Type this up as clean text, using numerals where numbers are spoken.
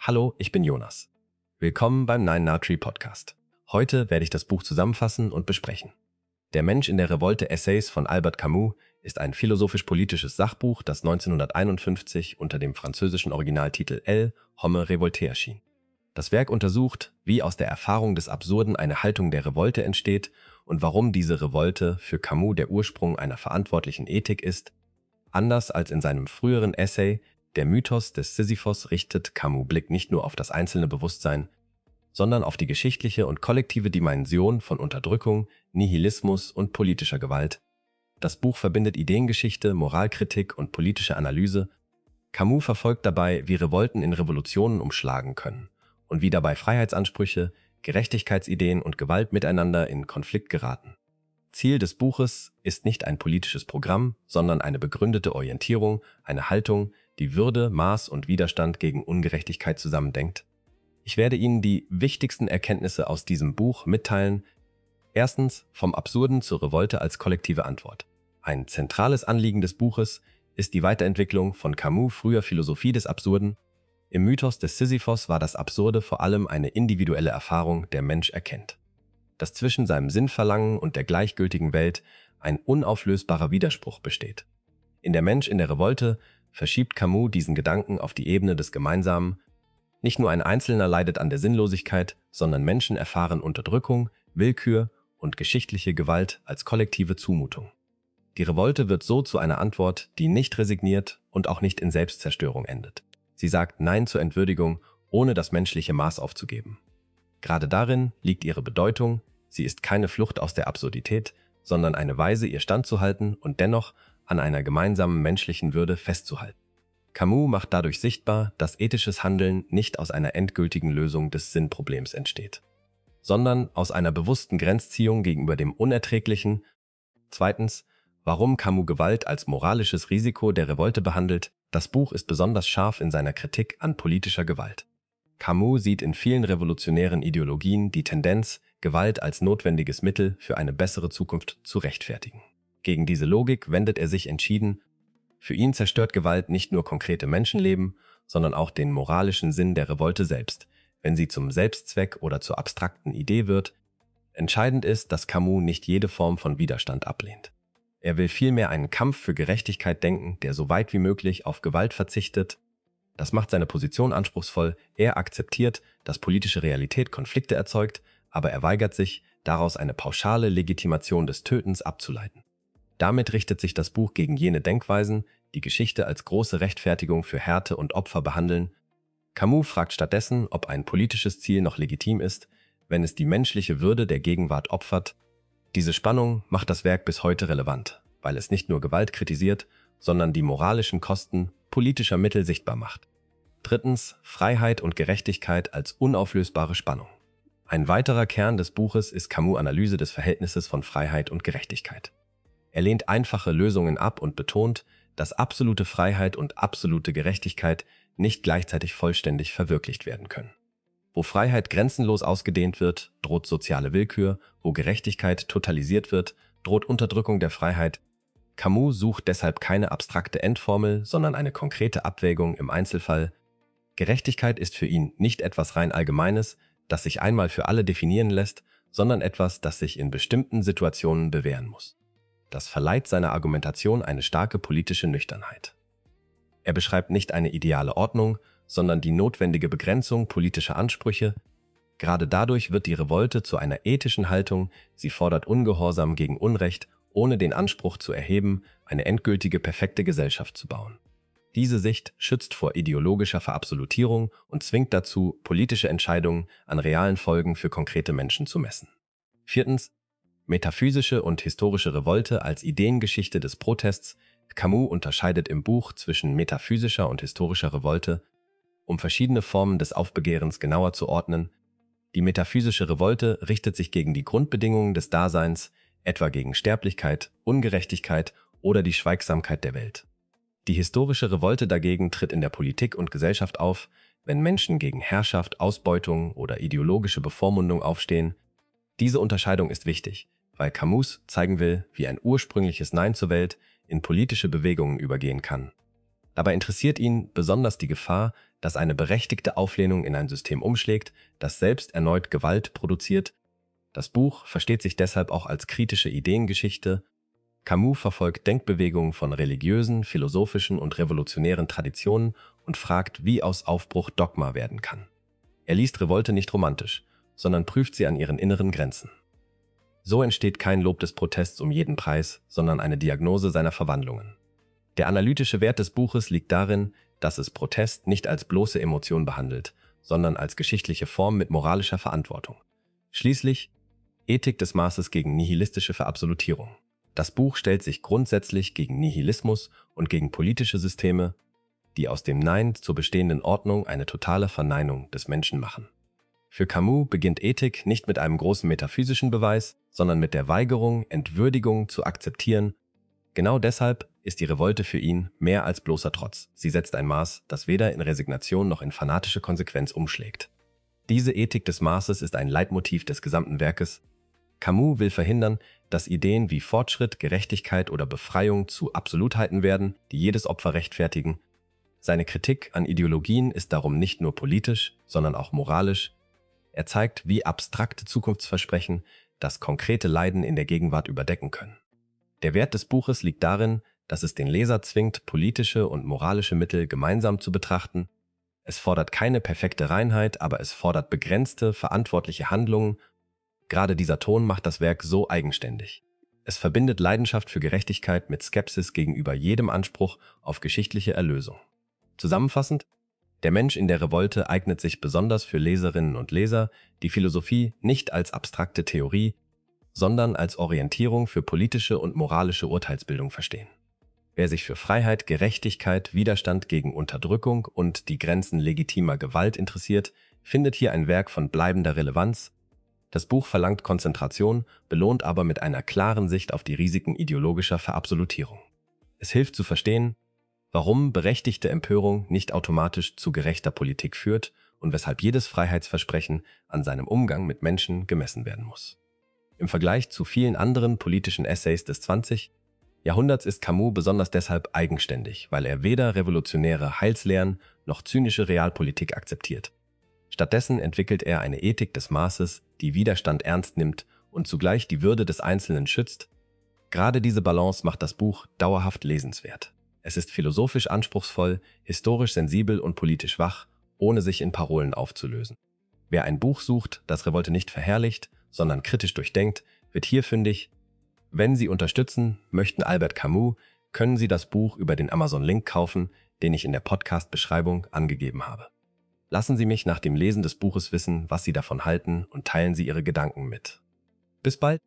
Hallo, ich bin Jonas. Willkommen beim Nine Nine Tree Podcast. Heute werde ich das Buch zusammenfassen und besprechen. Der Mensch in der Revolte Essays von Albert Camus ist ein philosophisch-politisches Sachbuch, das 1951 unter dem französischen Originaltitel L. Homme Révolté erschien. Das Werk untersucht, wie aus der Erfahrung des Absurden eine Haltung der Revolte entsteht und warum diese Revolte für Camus der Ursprung einer verantwortlichen Ethik ist. Anders als in seinem früheren Essay Der Mythos des Sisyphos richtet Camus' Blick nicht nur auf das einzelne Bewusstsein, sondern auf die geschichtliche und kollektive Dimension von Unterdrückung, Nihilismus und politischer Gewalt. Das Buch verbindet Ideengeschichte, Moralkritik und politische Analyse. Camus verfolgt dabei, wie Revolten in Revolutionen umschlagen können und wie dabei Freiheitsansprüche, Gerechtigkeitsideen und Gewalt miteinander in Konflikt geraten. Ziel des Buches ist nicht ein politisches Programm, sondern eine begründete Orientierung, eine Haltung, die Würde, Maß und Widerstand gegen Ungerechtigkeit zusammendenkt. Ich werde Ihnen die wichtigsten Erkenntnisse aus diesem Buch mitteilen. Erstens, vom Absurden zur Revolte als kollektive Antwort. Ein zentrales Anliegen des Buches ist die Weiterentwicklung von Camus' früher Philosophie des Absurden. Im Mythos des Sisyphos war das Absurde vor allem eine individuelle Erfahrung, der Mensch erkennt. Dass zwischen seinem Sinnverlangen und der gleichgültigen Welt ein unauflösbarer Widerspruch besteht. In Der Mensch in der Revolte verschiebt Camus diesen Gedanken auf die Ebene des Gemeinsamen. Nicht nur ein Einzelner leidet an der Sinnlosigkeit, sondern Menschen erfahren Unterdrückung, Willkür und geschichtliche Gewalt als kollektive Zumutung. Die Revolte wird so zu einer Antwort, die nicht resigniert und auch nicht in Selbstzerstörung endet. Sie sagt Nein zur Entwürdigung, ohne das menschliche Maß aufzugeben. Gerade darin liegt ihre Bedeutung, sie ist keine Flucht aus der Absurdität, sondern eine Weise, ihr standzuhalten und dennoch an einer gemeinsamen menschlichen Würde festzuhalten. Camus macht dadurch sichtbar, dass ethisches Handeln nicht aus einer endgültigen Lösung des Sinnproblems entsteht, sondern aus einer bewussten Grenzziehung gegenüber dem Unerträglichen. Zweitens, warum Camus Gewalt als moralisches Risiko der Revolte behandelt. Das Buch ist besonders scharf in seiner Kritik an politischer Gewalt. Camus sieht in vielen revolutionären Ideologien die Tendenz, Gewalt als notwendiges Mittel für eine bessere Zukunft zu rechtfertigen. Gegen diese Logik wendet er sich entschieden. Für ihn zerstört Gewalt nicht nur konkrete Menschenleben, sondern auch den moralischen Sinn der Revolte selbst, wenn sie zum Selbstzweck oder zur abstrakten Idee wird. Entscheidend ist, dass Camus nicht jede Form von Widerstand ablehnt. Er will vielmehr einen Kampf für Gerechtigkeit denken, der so weit wie möglich auf Gewalt verzichtet. Das macht seine Position anspruchsvoll. Er akzeptiert, dass politische Realität Konflikte erzeugt, aber er weigert sich, daraus eine pauschale Legitimation des Tötens abzuleiten. Damit richtet sich das Buch gegen jene Denkweisen, die Geschichte als große Rechtfertigung für Härte und Opfer behandeln. Camus fragt stattdessen, ob ein politisches Ziel noch legitim ist, wenn es die menschliche Würde der Gegenwart opfert. Diese Spannung macht das Werk bis heute relevant, weil es nicht nur Gewalt kritisiert, sondern die moralischen Kosten politischer Mittel sichtbar macht. Drittens, Freiheit und Gerechtigkeit als unauflösbare Spannung. Ein weiterer Kern des Buches ist Camus' Analyse des Verhältnisses von Freiheit und Gerechtigkeit. Er lehnt einfache Lösungen ab und betont, dass absolute Freiheit und absolute Gerechtigkeit nicht gleichzeitig vollständig verwirklicht werden können. Wo Freiheit grenzenlos ausgedehnt wird, droht soziale Willkür, wo Gerechtigkeit totalisiert wird, droht Unterdrückung der Freiheit. Camus sucht deshalb keine abstrakte Endformel, sondern eine konkrete Abwägung im Einzelfall. Gerechtigkeit ist für ihn nicht etwas rein Allgemeines, das sich einmal für alle definieren lässt, sondern etwas, das sich in bestimmten Situationen bewähren muss. Das verleiht seiner Argumentation eine starke politische Nüchternheit. Er beschreibt nicht eine ideale Ordnung, sondern die notwendige Begrenzung politischer Ansprüche. Gerade dadurch wird die Revolte zu einer ethischen Haltung, sie fordert Ungehorsam gegen Unrecht, ohne den Anspruch zu erheben, eine endgültige, perfekte Gesellschaft zu bauen. Diese Sicht schützt vor ideologischer Verabsolutierung und zwingt dazu, politische Entscheidungen an realen Folgen für konkrete Menschen zu messen. Viertens, metaphysische und historische Revolte als Ideengeschichte des Protests. Camus unterscheidet im Buch zwischen metaphysischer und historischer Revolte, um verschiedene Formen des Aufbegehrens genauer zu ordnen. Die metaphysische Revolte richtet sich gegen die Grundbedingungen des Daseins, etwa gegen Sterblichkeit, Ungerechtigkeit oder die Schweigsamkeit der Welt. Die historische Revolte dagegen tritt in der Politik und Gesellschaft auf, wenn Menschen gegen Herrschaft, Ausbeutung oder ideologische Bevormundung aufstehen. Diese Unterscheidung ist wichtig, weil Camus zeigen will, wie ein ursprüngliches Nein zur Welt in politische Bewegungen übergehen kann. Dabei interessiert ihn besonders die Gefahr, dass eine berechtigte Auflehnung in ein System umschlägt, das selbst erneut Gewalt produziert. Das Buch versteht sich deshalb auch als kritische Ideengeschichte. Camus verfolgt Denkbewegungen von religiösen, philosophischen und revolutionären Traditionen und fragt, wie aus Aufbruch Dogma werden kann. Er liest Revolte nicht romantisch, sondern prüft sie an ihren inneren Grenzen. So entsteht kein Lob des Protests um jeden Preis, sondern eine Diagnose seiner Verwandlungen. Der analytische Wert des Buches liegt darin, dass es Protest nicht als bloße Emotion behandelt, sondern als geschichtliche Form mit moralischer Verantwortung. Schließlich Ethik des Maßes gegen nihilistische Verabsolutierung. Das Buch stellt sich grundsätzlich gegen Nihilismus und gegen politische Systeme, die aus dem Nein zur bestehenden Ordnung eine totale Verneinung des Menschen machen. Für Camus beginnt Ethik nicht mit einem großen metaphysischen Beweis, sondern mit der Weigerung, Entwürdigung zu akzeptieren. Genau deshalb ist die Revolte für ihn mehr als bloßer Trotz. Sie setzt ein Maß, das weder in Resignation noch in fanatische Konsequenz umschlägt. Diese Ethik des Maßes ist ein Leitmotiv des gesamten Werkes. Camus will verhindern, dass Ideen wie Fortschritt, Gerechtigkeit oder Befreiung zu Absolutheiten werden, die jedes Opfer rechtfertigen. Seine Kritik an Ideologien ist darum nicht nur politisch, sondern auch moralisch. Er zeigt, wie abstrakte Zukunftsversprechen das konkrete Leiden in der Gegenwart überdecken können. Der Wert des Buches liegt darin, dass es den Leser zwingt, politische und moralische Mittel gemeinsam zu betrachten. Es fordert keine perfekte Reinheit, aber es fordert begrenzte, verantwortliche Handlungen. Gerade dieser Ton macht das Werk so eigenständig. Es verbindet Leidenschaft für Gerechtigkeit mit Skepsis gegenüber jedem Anspruch auf geschichtliche Erlösung. Zusammenfassend, der Mensch in der Revolte eignet sich besonders für Leserinnen und Leser, die Philosophie nicht als abstrakte Theorie, sondern als Orientierung für politische und moralische Urteilsbildung verstehen. Wer sich für Freiheit, Gerechtigkeit, Widerstand gegen Unterdrückung und die Grenzen legitimer Gewalt interessiert, findet hier ein Werk von bleibender Relevanz. Das Buch verlangt Konzentration, belohnt aber mit einer klaren Sicht auf die Risiken ideologischer Verabsolutierung. Es hilft zu verstehen, warum berechtigte Empörung nicht automatisch zu gerechter Politik führt und weshalb jedes Freiheitsversprechen an seinem Umgang mit Menschen gemessen werden muss. Im Vergleich zu vielen anderen politischen Essays des 20. Jahrhunderts ist Camus besonders deshalb eigenständig, weil er weder revolutionäre Heilslehren noch zynische Realpolitik akzeptiert. Stattdessen entwickelt er eine Ethik des Maßes, die Widerstand ernst nimmt und zugleich die Würde des Einzelnen schützt. Gerade diese Balance macht das Buch dauerhaft lesenswert. Es ist philosophisch anspruchsvoll, historisch sensibel und politisch wach, ohne sich in Parolen aufzulösen. Wer ein Buch sucht, das Revolte nicht verherrlicht, sondern kritisch durchdenkt, wird hier fündig. Wenn Sie unterstützen möchten Albert Camus, können Sie das Buch über den Amazon-Link kaufen, den ich in der Podcast-Beschreibung angegeben habe. Lassen Sie mich nach dem Lesen des Buches wissen, was Sie davon halten und teilen Sie Ihre Gedanken mit. Bis bald!